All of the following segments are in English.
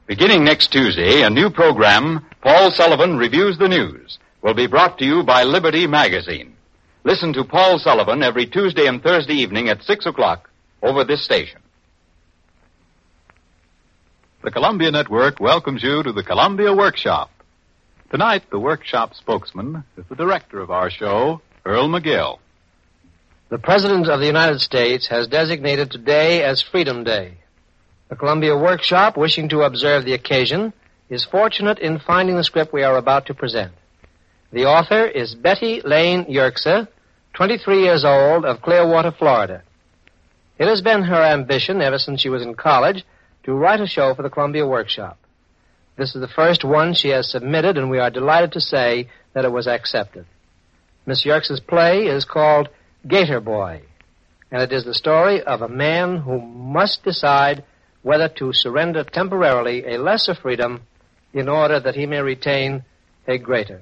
Beginning next Tuesday, a new program, Paul Sullivan Reviews the News, will be brought to you by Liberty Magazine. Listen to Paul Sullivan every Tuesday and Thursday evening at 6 o'clock over this station. The Columbia Network welcomes you to the Columbia Workshop. Tonight, the workshop spokesman is the director of our show, Earl McGill. The President of the United States has designated today as Freedom Day. The Columbia Workshop, wishing to observe the occasion, is fortunate in finding the script we are about to present. The author is Betty Lane Yerxa, 23 years old, of Clearwater, Florida. It has been her ambition, ever since she was in college, to write a show for the Columbia Workshop. This is the first one she has submitted, and we are delighted to say that it was accepted. Miss Yerxa's play is called Gator Boy, and it is the story of a man who must decide whether to surrender temporarily a lesser freedom in order that he may retain a greater.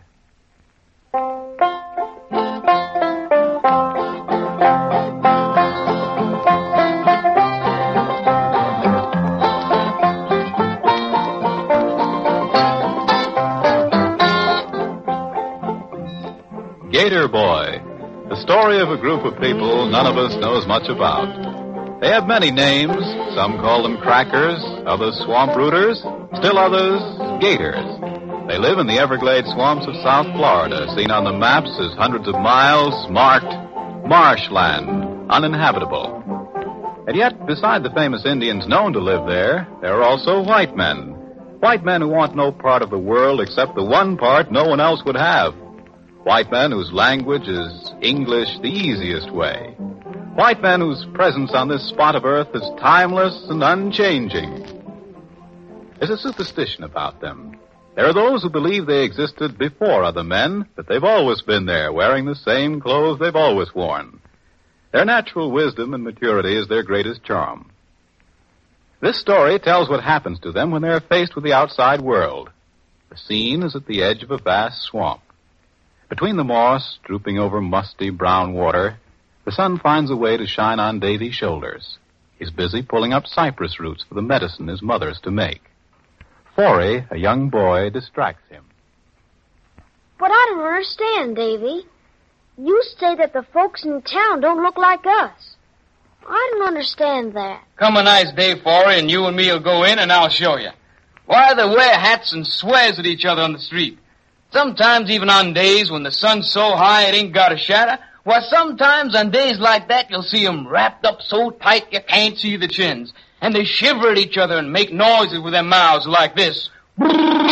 Gator Boy, the story of a group of people none of us knows much about. They have many names. Some call them crackers, others swamp rooters, still others gators. They live in the Everglades swamps of South Florida, seen on the maps as hundreds of miles marked marshland, uninhabitable. And yet, beside the famous Indians known to live there are also white men. White men who want no part of the world except the one part no one else would have. White men whose language is English the easiest way. White men whose presence on this spot of earth is timeless and unchanging. There's a superstition about them. There are those who believe they existed before other men, that they've always been there, wearing the same clothes they've always worn. Their natural wisdom and maturity is their greatest charm. This story tells what happens to them when they're faced with the outside world. The scene is at the edge of a vast swamp. Between the moss, drooping over musty brown water, the sun finds a way to shine on Davy's shoulders. He's busy pulling up cypress roots for the medicine his mother's to make. Forey, a young boy, distracts him. But I don't understand, Davy. You say that the folks in town don't look like us. I don't understand that. Come a nice day, Forey, and you and me will go in and I'll show you. Why, they wear hats and swears at each other on the street. Sometimes even on days when the sun's so high it ain't got a shadow. Why, sometimes on days like that, you'll see 'em wrapped up so tight you can't see the chins. And they shiver at each other and make noises with their mouths like this. Do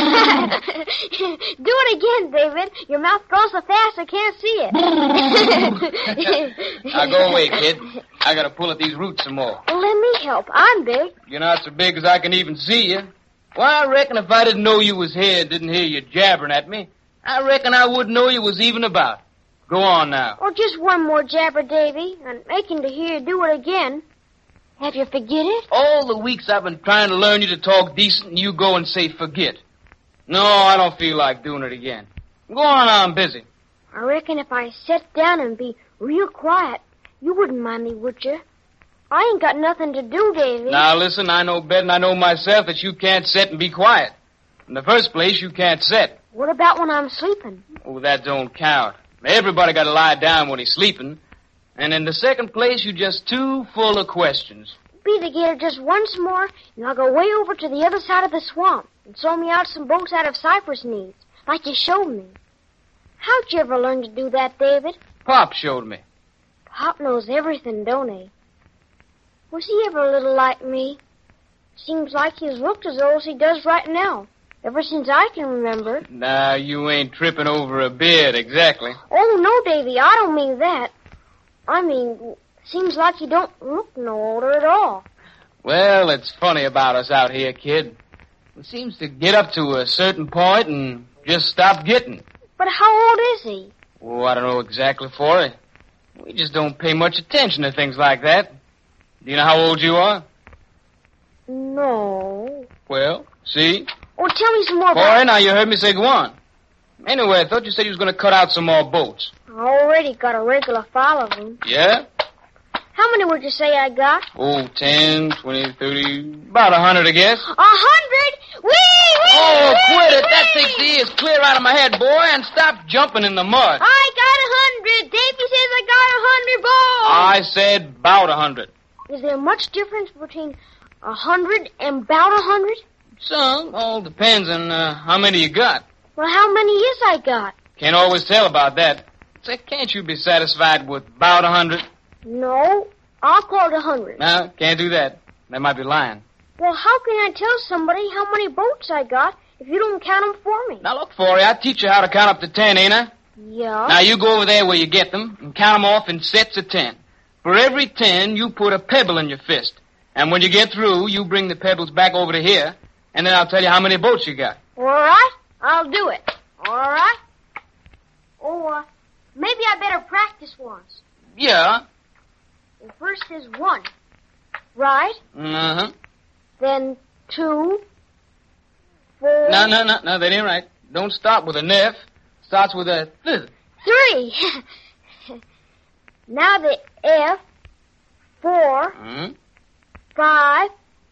it again, David. Your mouth goes so fast I can't see it. Now go away, kid. I gotta pull at these roots some more. Well, let me help. I'm big. You're not so big as I can even see you. Why, I reckon if I didn't know you was here and didn't hear you jabbering at me, I reckon I wouldn't know you was even about. Go on now. Or just one more jabber, Davy. I'm aching to hear you do it again. Have you forget it? All the weeks I've been trying to learn you to talk decent, and you go and say forget. No, I don't feel like doing it again. Go on, I'm busy. I reckon if I sat down and be real quiet, you wouldn't mind me, would you? I ain't got nothing to do, Davy. Now, listen, I know better than I know myself that you can't sit and be quiet. In the first place, you can't sit. What about when I'm sleeping? Oh, that don't count. Everybody got to lie down when he's sleeping. And in the second place, you're just too full of questions. Be the gator just once more, and I'll go way over to the other side of the swamp and sew me out some boats out of cypress knees, like you showed me. How'd you ever learn to do that, David? Pop showed me. Pop knows everything, don't he? Was he ever a little like me? Seems like he's looked as old as he does right now, ever since I can remember. Now, you ain't tripping over a beard, exactly. Oh, no, Davy, I don't mean that. I mean, seems like you don't look no older at all. Well, it's funny about us out here, kid. It seems to get up to a certain point and just stop getting. But how old is he? Oh, I don't know exactly for it. We just don't pay much attention to things like that. Do you know how old you are? No. Well, see? Oh, tell me some more All right, now you heard me say go on. Anyway, I thought you said you was going to cut out some more boats. I already got a regular file of them. Yeah? How many would you say I got? Oh, 10, 20, 30, about 100, I guess. 100? Whee! Oh, quit it. That 60 is clear out of my head, boy, and stop jumping in the mud. I got 100. Davy says I got 100 balls. I said about 100. Is there much difference between 100 and about 100? Some. All depends on how many you got. Well, how many is I got? Can't always tell about that. Say, can't you be satisfied with about 100? No, I'll call it 100. No, can't do that. They might be lying. Well, how can I tell somebody how many boats I got if you don't count them for me? Now, look, Forey, I'll teach you how to count up to 10, ain't I? Yeah. Now, you go over there where you get them and count them off in sets of 10. For every 10, you put a pebble in your fist. And when you get through, you bring the pebbles back over to here, and then I'll tell you how many boats you got. All right, I'll do it. All right? Oh, maybe I better practice once. Yeah. Well, first is 1, right? Uh-huh. Then 2, 4... No, that ain't right. Don't start with an F. Starts with a th. 3. Now the F, 4, 5,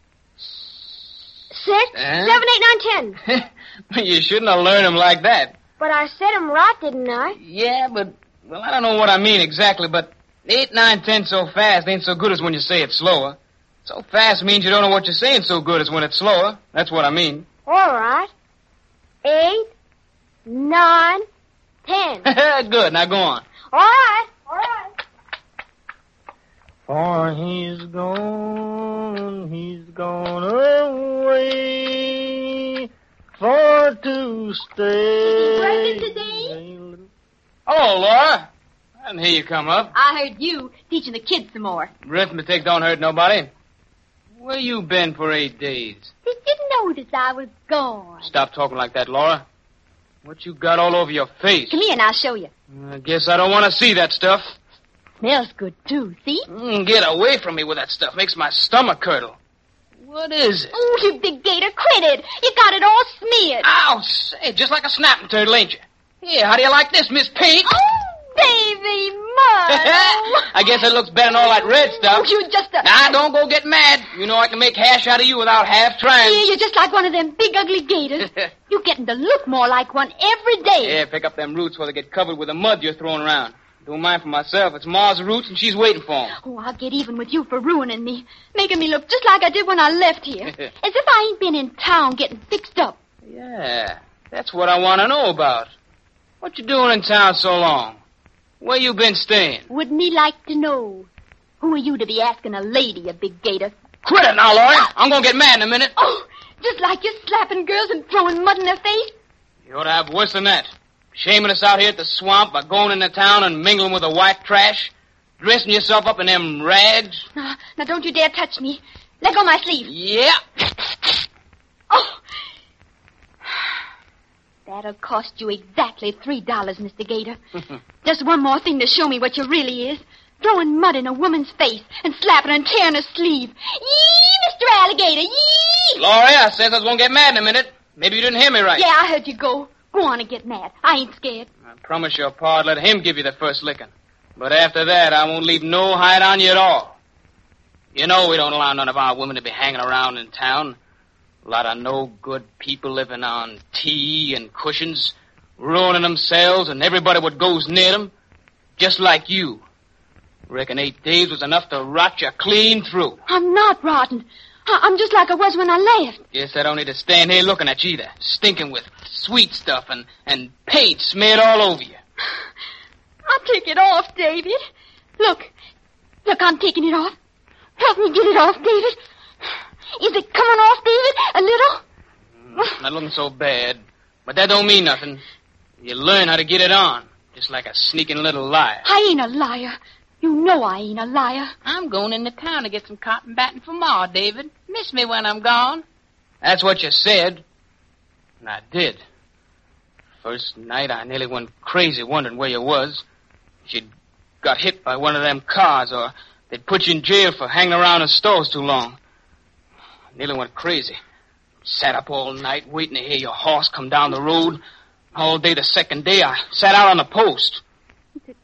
6, 7, 8, 9, 10. You shouldn't have learned them like that. But I said them right, didn't I? Yeah, but, well, I don't know what I mean exactly, but 8, 9, 10 so fast ain't so good as when you say it slower. So fast means you don't know what you're saying so good as when it's slower. That's what I mean. All right. 8, 9, 10. Good, now go on. All right, all right. For he's gone away for to stay. Working today? Hello, Laura. I didn't hear you come up. I heard you teaching the kids some more. Arithmetic don't hurt nobody. Where you been for 8 days? Did you notice I was gone? Stop talking like that, Laura. What you got all over your face? Come here and I'll show you. I guess I don't want to see that stuff. Smells good, too, see? Get away from me with that stuff. Makes my stomach curdle. What is it? Oh, you big gator, quit it. You got it all smeared. Ow, say, just like a snapping turtle, ain't you? Here, how do you like this, Miss Pink? Oh, baby mud. I guess it looks better than all that red stuff. Oh, you just a... Now, don't go get mad. You know I can make hash out of you without half trying. Yeah, you're just like one of them big, ugly gators. You're getting to look more like one every day. Yeah, pick up them roots before they get covered with the mud you're throwing around. Don't mind for myself. It's Ma's roots, and she's waiting for them. Oh, I'll get even with you for ruining me. Making me look just like I did when I left here. As if I ain't been in town getting fixed up. Yeah, that's what I want to know about. What you doing in town so long? Where you been staying? Wouldn't me like to know? Who are you to be asking a lady, you big gator? Quit it now, Laura. I'm going to get mad in a minute. Oh, just like you slapping girls and throwing mud in their face? You ought to have worse than that. Shaming us out here at the swamp by going into town and mingling with the white trash. Dressing yourself up in them rags. Now, don't you dare touch me. Let go my sleeve. Yeah. Oh. That'll cost you exactly $3, Mr. Gator. Just one more thing to show me what you really is. Throwing mud in a woman's face and slapping and tearing her sleeve. Yee, Mr. Alligator, yee! Laurie, I said I was going to get mad in a minute. Maybe you didn't hear me right. Yeah, I heard you go. Go on and get mad. I ain't scared. I promise your pa'd let him give you the first licking. But after that, I won't leave no hide on you at all. You know we don't allow none of our women to be hanging around in town. A lot of no-good people living on tea and cushions, ruining themselves and everybody what goes near them. Just like you. Reckon 8 days was enough to rot you clean through. I'm not rotten. I'm just like I was when I left. Guess I don't need to stand here looking at you either, stinking with sweet stuff and paint smeared all over you. I'll take it off, David. Look, I'm taking it off. Help me get it off, David. Is it coming off, David? A little? Not looking so bad, but that don't mean nothing. You learn how to get it on, just like a sneaking little liar. I ain't a liar. You know I ain't a liar. I'm going into town to get some cotton batting for Ma, David. Miss me when I'm gone. That's what you said. And I did. First night, I nearly went crazy wondering where you was. If you'd got hit by one of them cars, or they'd put you in jail for hanging around in stores too long. I nearly went crazy. Sat up all night waiting to hear your horse come down the road. All day the second day, I sat out on the post.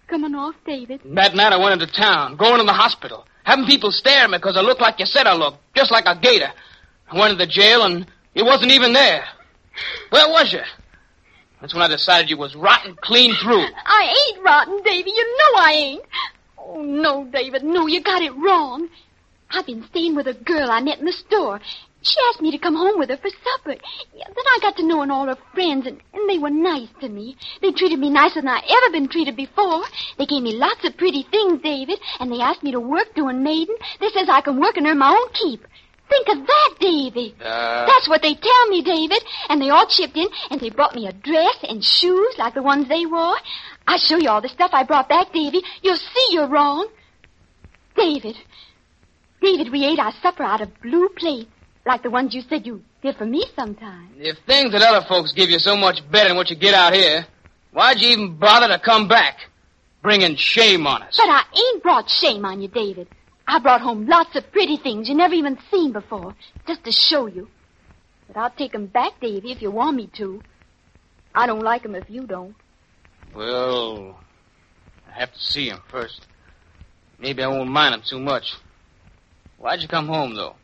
coming off, David. That night I went into town, going to the hospital, having people stare at me because I looked like you said I looked, just like a gator. I went to the jail and you wasn't even there. Where was you? That's when I decided you was rotten clean through. I ain't rotten, Davy. You know I ain't. Oh, no, David. No, you got it wrong. I've been staying with a girl I met in the store. She asked me to come home with her for supper. Yeah, then I got to knowing all her friends, and they were nice to me. They treated me nicer than I ever been treated before. They gave me lots of pretty things, David, and they asked me to work doing maiden. They says I can work and earn my own keep. Think of that, Davy. That's what they tell me, David. And they all chipped in, and they brought me a dress and shoes like the ones they wore. I'll show you all the stuff I brought back, Davy. You'll see you're wrong. David, we ate our supper out of blue plates, like the ones you said you did for me sometime. If things that other folks give you so much better than what you get out here, why'd you even bother to come back? Bringing shame on us. But I ain't brought shame on you, David. I brought home lots of pretty things you never even seen before, just to show you. But I'll take 'em back, Davy, if you want me to. I don't like 'em if you don't. Well, I have to see 'em first. Maybe I won't mind 'em too much. Why'd you come home, though?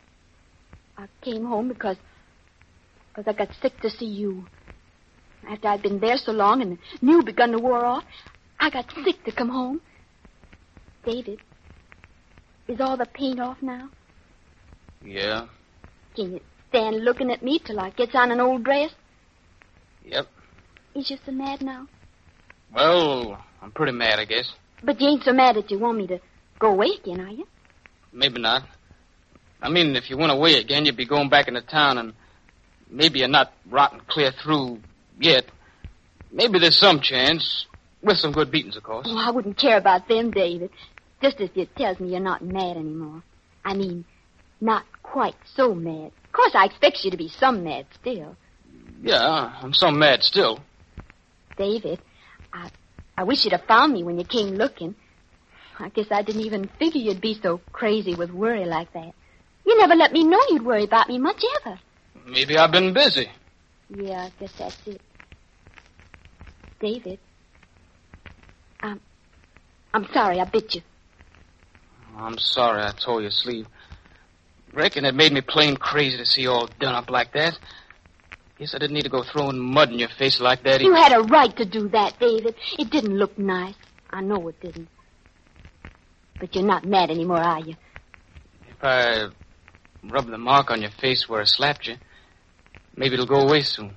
I came home because I got sick to see you. After I'd been there so long and knew begun to wear off, I got sick to come home. David, is all the paint off now? Yeah. Can you stand looking at me till I gets on an old dress? Yep. Is you so mad now? Well, I'm pretty mad, I guess. But you ain't so mad that you want me to go away again, are you? Maybe not. I mean, if you went away again, you'd be going back into town, and maybe you're not rotten clear through yet. Maybe there's some chance, with some good beatings, of course. Oh, I wouldn't care about them, David. Just as you tells me you're not mad anymore. I mean, not quite so mad. Of course, I expect you to be some mad still. Yeah, I'm some mad still. David, I wish you'd have found me when you came looking. I guess I didn't even figure you'd be so crazy with worry like that. You never let me know you'd worry about me much ever. Maybe I've been busy. Yeah, I guess that's it. David, I'm sorry I bit you. I'm sorry I tore your sleeve. Reckon it made me plain crazy to see you all done up like that. Guess I didn't need to go throwing mud in your face like that. You had a right to do that, David. It didn't look nice. I know it didn't. But you're not mad anymore, are you? If I rub the mark on your face where I slapped you, maybe it'll go away soon.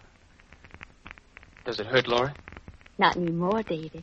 Does it hurt, Laura? Not anymore, David.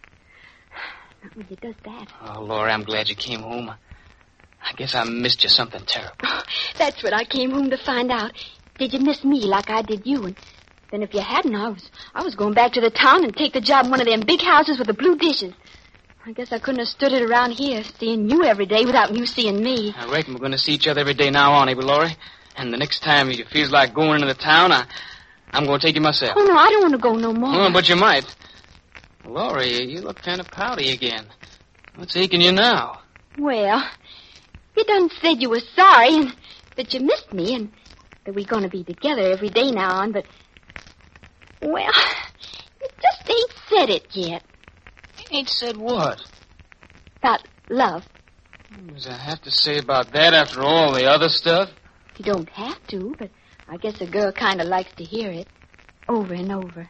Not when it does that. Oh, Laura, I'm glad you came home. I guess I missed you something terrible. Oh, that's what I came home to find out. Did you miss me like I did you? And then if you hadn't, I was going back to the town and take the job in one of them big houses with the blue dishes. I guess I couldn't have stood it around here, seeing you every day without you seeing me. I reckon we're going to see each other every day now on, Abel, Laurie. And the next time you feels like going into the town, I'm going to take you myself. Oh, no, I don't want to go no more. Oh, but you might. Laurie, you look kind of pouty again. What's aching you now? Well, you done said you were sorry and that you missed me and that we're going to be together every day now on, but, well, you just ain't said it yet. Ain't said what? About love. What does I have to say about that after all the other stuff? You don't have to, but I guess a girl kind of likes to hear it over and over.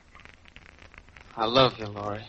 I love you, Laurie.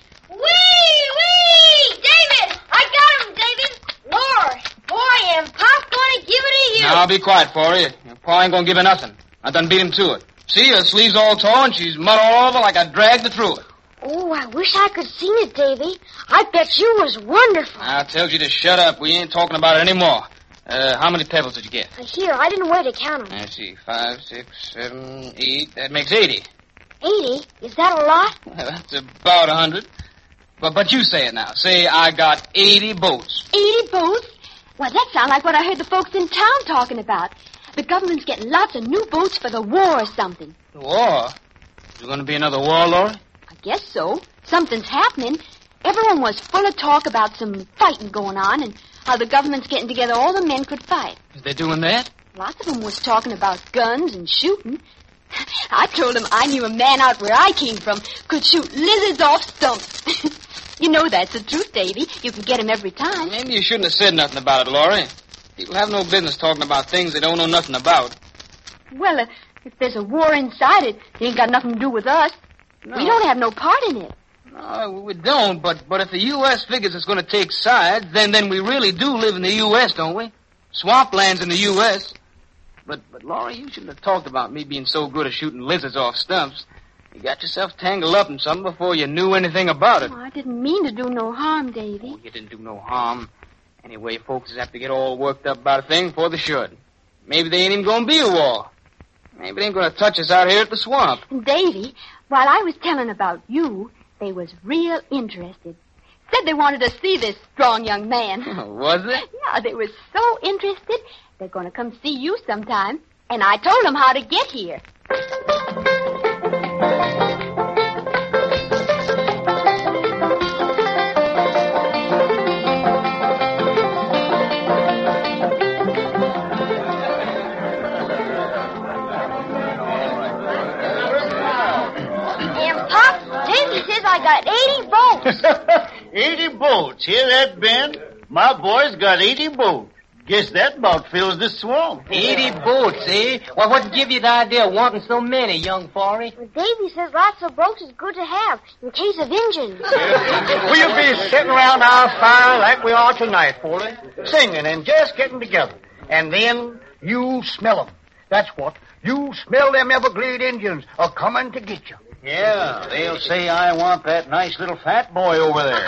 Wee! David! I got him, David! Lord, boy, and Pop's going to give it to you. Now, be quiet, Forey. Your Pa ain't going to give her nothing. I done beat him to it. See, her sleeve's all torn. She's mud all over like I dragged her through it. Oh, I wish I could seen it, Davy. I bet you was wonderful. I told you to shut up. We ain't talking about it anymore. How many pebbles did you get? Here, I didn't wait to count them. Let's see. 5, 6, 7, 8. That makes 80. 80? Is that a lot? Well, that's about 100. But you say it now. Say I got 80 boats. 80 boats? Well, that sounds like what I heard the folks in town talking about. The government's getting lots of new boats for the war or something. The war? Is there going to be another war, Laurie? I guess so. Something's happening. Everyone was full of talk about some fighting going on and how the government's getting together all the men could fight. Is they doing that? Lots of them was talking about guns and shooting. I told them I knew a man out where I came from could shoot lizards off stumps. You know that's the truth, Davy. You can get him every time. Maybe you shouldn't have said nothing about it, Laurie. People have no business talking about things they don't know nothing about. Well, if there's a war inside it ain't got nothing to do with us. No. We don't have no part in it. No, we don't, but if the U.S. figures it's going to take sides, then we really do live in the U.S., don't we? Swampland's in the U.S. But Laurie, you shouldn't have talked about me being so good at shooting lizards off stumps. You got yourself tangled up in something before you knew anything about it. Oh, I didn't mean to do no harm, Davy. Oh, you didn't do no harm. Anyway, folks have to get all worked up about a thing before they should. Maybe they ain't even going to be a war. Maybe they ain't going to touch us out here at the swamp. And Davy, while I was telling about you, they was real interested. Said they wanted to see this strong young man. Was it? Yeah, they was so interested, they're going to come see you sometime. And I told them how to get here. I got 80 boats. 80 boats. Hear that, Ben? My boy's got 80 boats. Guess that about fills the swamp. 80 boats, eh? Well, what give you the idea of wanting so many, young Forey? Well, Davy says lots of boats is good to have in case of Injuns. We'll be sitting around our fire like we are tonight, Forey, singing and just getting together. And then you smell 'em. That's what. You smell them Everglade Indians a coming to get you. Yeah, they'll say I want that nice little fat boy over there.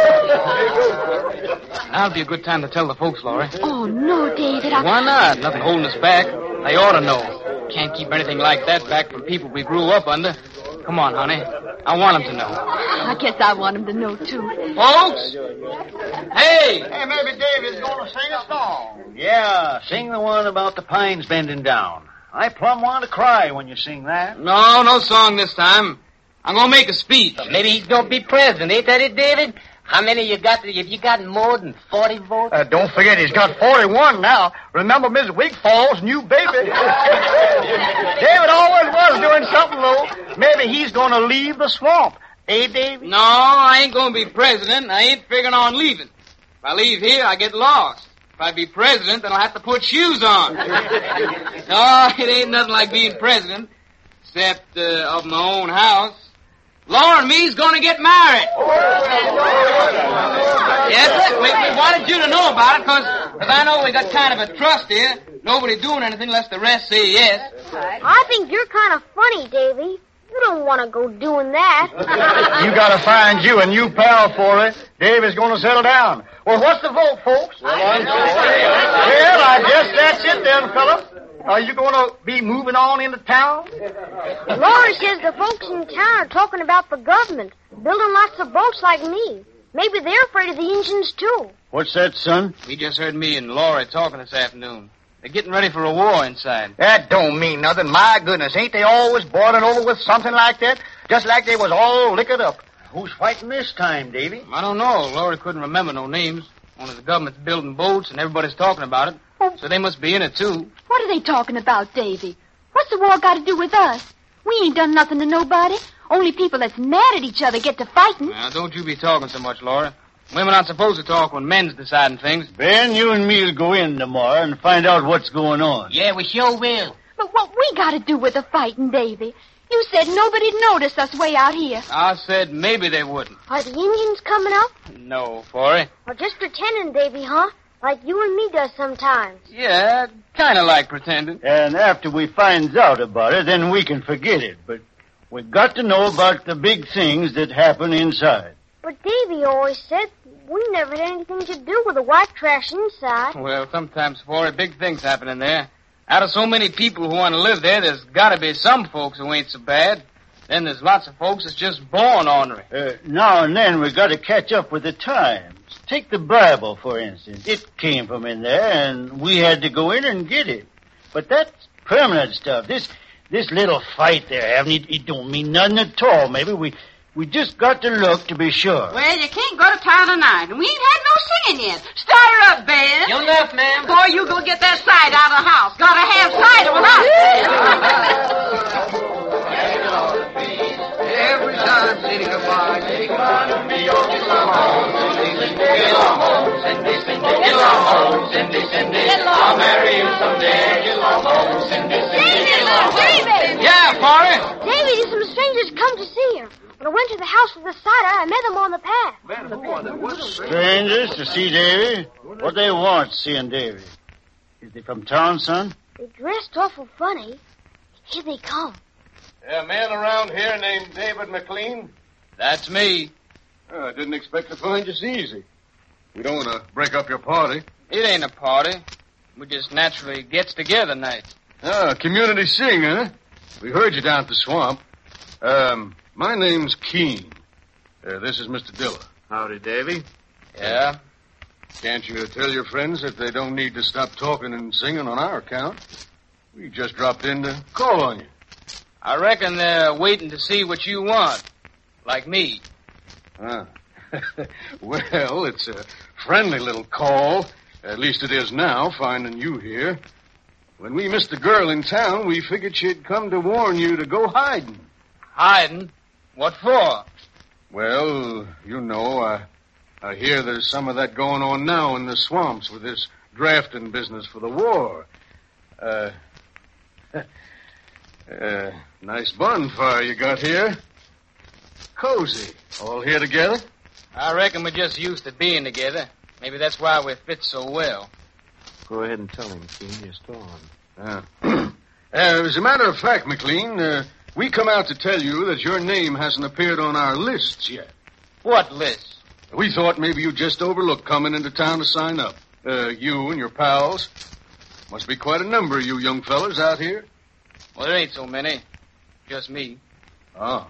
Now'll be a good time to tell the folks, Laurie. Oh, no, David. Why not? Nothing holding us back. They ought to know. Can't keep anything like that back from people we grew up under. Come on, honey. I want them to know. I guess I want them to know, too. Folks! Hey! Hey, maybe Davy's going to sing a song. Yeah, sing the one about the pines bending down. I plumb want to cry when you sing that. No song this time. I'm going to make a speech. Maybe he's going to be president, ain't that it, David? How many you got? Have you got more than 40 votes? Don't forget, he's got 41 now. Remember Miss Wigfall's new baby. David always was doing something, though. Maybe he's going to leave the swamp. Eh, David? No, I ain't going to be president. I ain't figuring on leaving. If I leave here, I get lost. If I be president, then I'll have to put shoes on. No, it ain't nothing like being president, except of my own house. Laura and me's going to get married. Yes, sir. We wanted you to know about it, because I know we got kind of a trust here. Nobody doing anything unless the rest say yes. I think you're kind of funny, Davy. You don't want to go doing that. You got to find you a new pal for it. Davy's going to settle down. Well, what's the vote, folks? Well, I guess that's it then, fellas. Are you going to be moving on into town? Laura says the folks in town are talking about the government, building lots of boats like me. Maybe they're afraid of the Indians, too. What's that, son? We just heard me and Laura talking this afternoon. They're getting ready for a war inside. That don't mean nothing. My goodness, ain't they always boiling over with something like that? Just like they was all liquored up. Who's fighting this time, Davy? I don't know. Laura couldn't remember no names. Only the government's building boats and everybody's talking about it. So they must be in it, too. What are they talking about, Davy? What's the war got to do with us? We ain't done nothing to nobody. Only people that's mad at each other get to fighting. Now, don't you be talking so much, Laura. Women aren't supposed to talk when men's deciding things. Ben, you and me'll go in tomorrow and find out what's going on. Yeah, we sure will. But what we got to do with the fighting, Davy? You said nobody'd notice us way out here. I said maybe they wouldn't. Are the Indians coming up? No, Forey. Or just pretending, Davy, huh? Like you and me does sometimes. Yeah, kind of like pretending. And after we finds out about it, then we can forget it. But we got to know about the big things that happen inside. But Davy always said we never had anything to do with the white trash inside. Well, sometimes, Forey, big things happen in there. Out of so many people who want to live there, there's got to be some folks who ain't so bad. Then there's lots of folks that's just born ornery. Now and then we got to catch up with the times. Take the Bible, for instance. It came from in there, and we had to go in and get it. But that's permanent stuff. This little fight they're having, it don't mean nothing at all. Maybe we just got to look to be sure. Well, you can't go to town tonight, and we ain't had no singing yet. Start her up, Ben. You enough, ma'am. Boy, you go get that cider out of the house. Gotta have cider with us. Every time sitting apart, take part of me, Daddy, some strangers come to see her. When I went to the house with the cider, I met them on the path. Strangers to see Davy? What they want seeing Davy? Is they from town, son? They dressed awful funny. Here they come. A man around here named David McLean? That's me. I didn't expect to find you so easy. We don't want to break up your party. It ain't a party. We just naturally gets together nights. Community sing, huh? We heard you down at the swamp. My name's Keene. This is Mr. Diller. Howdy, Davy. Yeah? Can't you tell your friends that they don't need to stop talking and singing on our account? We just dropped in to call on you. I reckon they're waiting to see what you want. Like me. Well, it's a friendly little call. At least it is now, finding you here. When we missed the girl in town, we figured she'd come to warn you to go hiding. Hiding? What for? Well, you know, I hear there's some of that going on now in the swamps with this drafting business for the war. Nice bonfire you got here. Cozy. All here together? I reckon we're just used to being together. Maybe that's why we fit so well. Go ahead and tell him, Keene. You're still on. As a matter of fact, McLean, we come out to tell you that your name hasn't appeared on our lists yet. What list? We thought maybe you just overlooked coming into town to sign up. You and your pals. Must be quite a number of you young fellas out here. Well, there ain't so many. Just me. Oh.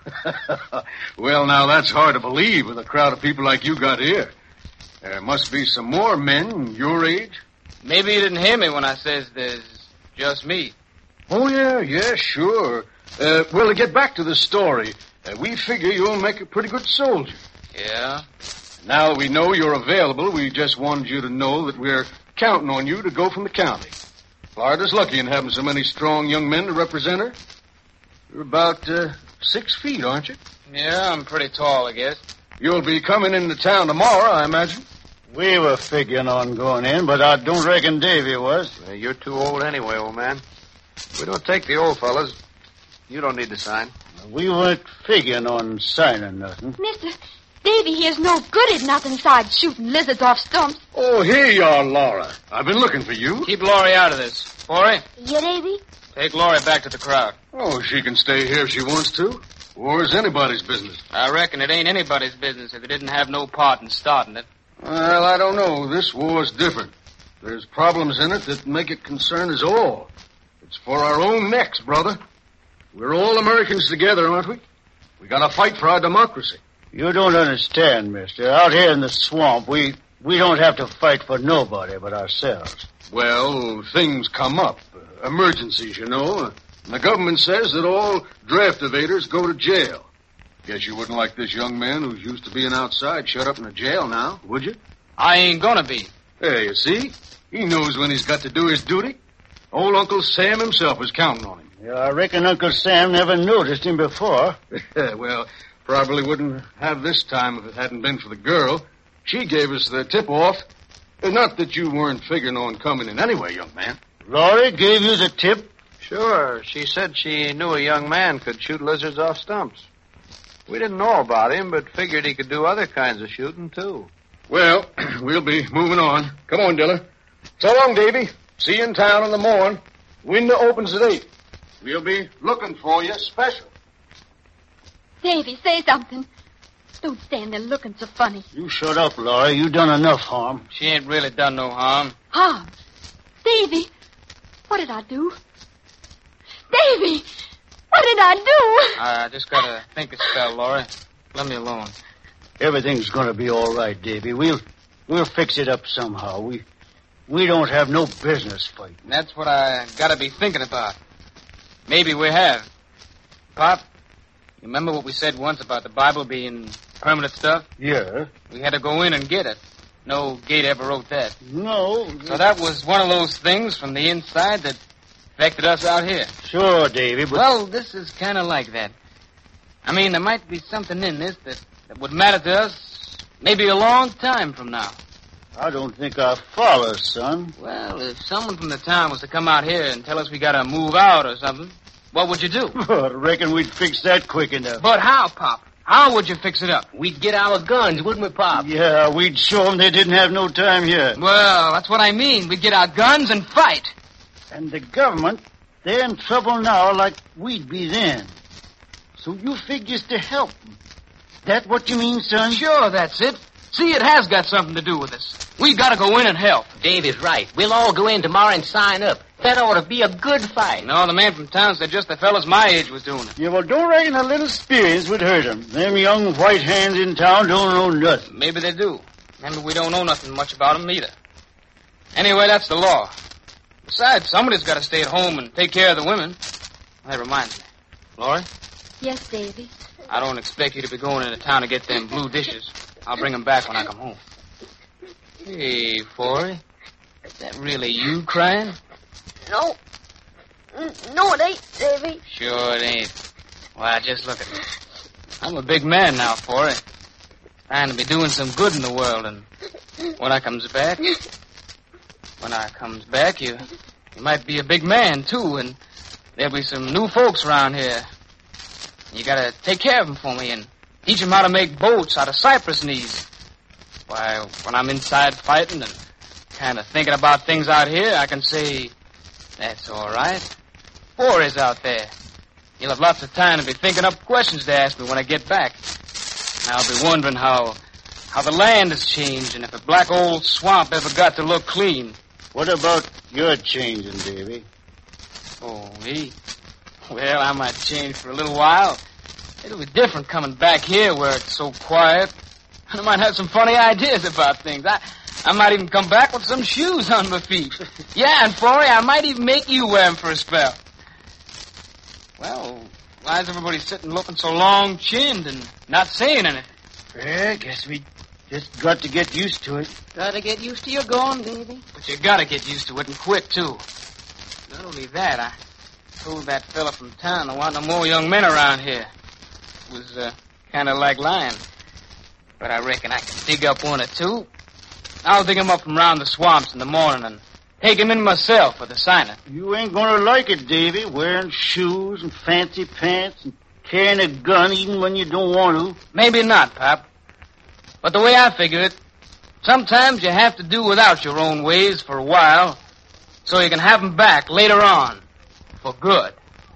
Well, now, that's hard to believe with a crowd of people like you got here. There must be some more men your age. Maybe you didn't hear me when I says there's just me. Oh, yeah, sure. Well, to get back to the story, we figure you'll make a pretty good soldier. Yeah? Now that we know you're available, we just wanted you to know that we're counting on you to go from the county. Florida's lucky in having so many strong young men to represent her. You're about 6 feet, aren't you? Yeah, I'm pretty tall, I guess. You'll be coming into town tomorrow, I imagine. We were figuring on going in, but I don't reckon Davy was. Well, you're too old anyway, old man. We don't take the old fellas. You don't need to sign. We weren't figuring on signing nothing. Mister, Davy here's no good at nothing besides shooting lizards off stumps. Oh, here you are, Laura. I've been looking for you. Keep Laurie out of this. Laurie? Yeah, Davy? Take Laurie back to the crowd. Oh, she can stay here if she wants to. War's anybody's business. I reckon it ain't anybody's business if they didn't have no part in starting it. Well, I don't know. This war's different. There's problems in it that make it concern us all. It's for our own necks, brother. We're all Americans together, aren't we? We gotta fight for our democracy. You don't understand, mister. Out here in the swamp, we don't have to fight for nobody but ourselves. Well, things come up. Emergencies, you know. And the government says that all draft evaders go to jail. Guess you wouldn't like this young man who's used to being outside shut up in a jail now, would you? I ain't gonna be. Hey, you see? He knows when he's got to do his duty. Old Uncle Sam himself was counting on him. Yeah, I reckon Uncle Sam never noticed him before. Well, probably wouldn't have this time if it hadn't been for the girl. She gave us the tip-off. Not that you weren't figuring on coming in anyway, young man. Laurie gave you the tip? Sure. She said she knew a young man could shoot lizards off stumps. We didn't know about him, but figured he could do other kinds of shooting, too. Well, we'll be moving on. Come on, Diller. So long, Davy. See you in town in the morning. Window opens at 8. We'll be looking for you special. Davy, say something. Don't stand there looking so funny. You shut up, Laurie. You done enough harm. She ain't really done no harm. Harm? Davy, what did I do? Davy, what did I do? I just gotta think a spell, Laurie. Let me alone. Everything's gonna be all right, Davy. We'll fix it up somehow. We don't have no business fighting. That's what I gotta be thinking about. Maybe we have. Pop, you remember what we said once about the Bible being permanent stuff? Yeah. We had to go in and get it. No Gator ever wrote that. No. So that was one of those things from the inside that affected us out here. Sure, Davy, but... Well, this is kind of like that. I mean, there might be something in this that would matter to us maybe a long time from now. I don't think I follow, son. Well, if someone from the town was to come out here and tell us we gotta move out or something, what would you do? I reckon we'd fix that quick enough. But how, Pop? How would you fix it up? We'd get our guns, wouldn't we, Pop? Yeah, we'd show them they didn't have no time here. Well, that's what I mean. We'd get our guns and fight. And the government, they're in trouble now like we'd be then. So you figures to help them. That what you mean, son? Sure, that's it. See, it has got something to do with us. We gotta go in and help. Dave is right. We'll all go in tomorrow and sign up. That ought to be a good fight. No, the man from town said just the fellas my age was doing it. Yeah, well, don't reckon a little experience would hurt them. Them young white hands in town don't know nothing. Maybe they do. Maybe we don't know nothing much about them either. Anyway, that's the law. Besides, somebody's got to stay at home and take care of the women. That reminds me. Florrie? Yes, Davy. I don't expect you to be going into town to get them blue dishes. I'll bring them back when I come home. Hey, Florrie. Is that really you crying? No. No, it ain't, Davy. Sure it ain't. Well, just look at me. I'm a big man now, Florrie. Trying to be doing some good in the world, and when I comes back, you might be a big man, too, and there'll be some new folks around here. You gotta take care of them for me and teach them how to make boats out of cypress knees. Why, when I'm inside fighting and kind of thinking about things out here, I can say, that's all right. Florrie's out there. You'll have lots of time to be thinking up questions to ask me when I get back. And I'll be wondering how the land has changed and if a black old swamp ever got to look clean. What about your changing, Davy? Oh, me? Well, I might change for a little while. It'll be different coming back here where it's so quiet. And I might have some funny ideas about things. I might even come back with some shoes on my feet. Yeah, and Florrie, I might even make you wear them for a spell. Well, why is everybody sitting looking so long-chinned and not saying anything? Yeah, I guess we just got to get used to it. Gotta get used to your going, baby. But you gotta get used to it and quick, too. Not only that, I told that fella from town there wasn't no more young men around here. It was kind of like lying. But I reckon I can dig up one or two. I'll dig 'em up from around the swamps in the morning and take 'em in myself for the signing. You ain't gonna like it, Davy, wearing shoes and fancy pants and carrying a gun even when you don't want to. Maybe not, Pop. But the way I figure it, sometimes you have to do without your own ways for a while so you can have 'em back later on for good.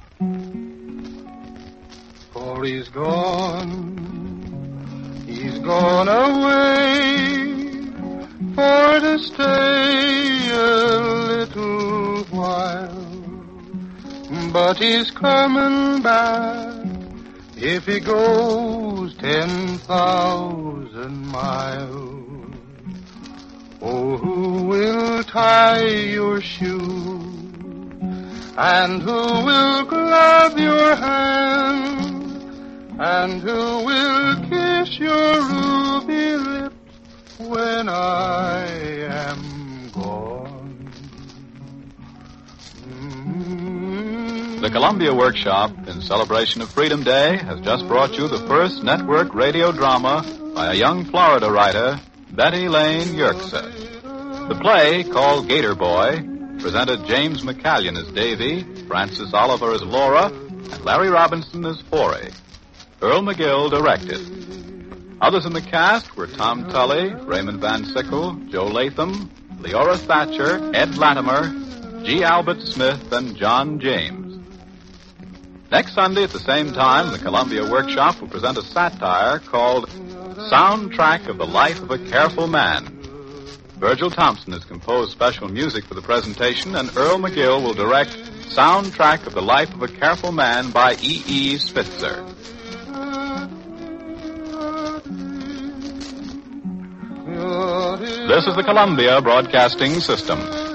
For he's gone. He's gone away for to stay a little while. But he's coming back if he goes 10,000 miles. Oh, who will tie your shoe? And who will glove your hand? And who will kiss your ruby lips when I am gone? The Columbia Workshop, in celebration of Freedom Day, has just brought you the first network radio drama by a young Florida writer, Betty Lane Yerkes. The play, called Gator Boy, presented James McCallion as Davy, Frances Oliver as Laura, and Larry Robinson as Forey. Earl McGill directed. Others in the cast were Tom Tully, Raymond Van Sickle, Joe Latham, Leora Thatcher, Ed Latimer, G. Albert Smith, and John James. Next Sunday at the same time, the Columbia Workshop will present a satire called Soundtrack of the Life of a Careful Man. Virgil Thompson has composed special music for the presentation, and Earl McGill will direct Soundtrack of the Life of a Careful Man by E.E. Spitzer. This is the Columbia Broadcasting System.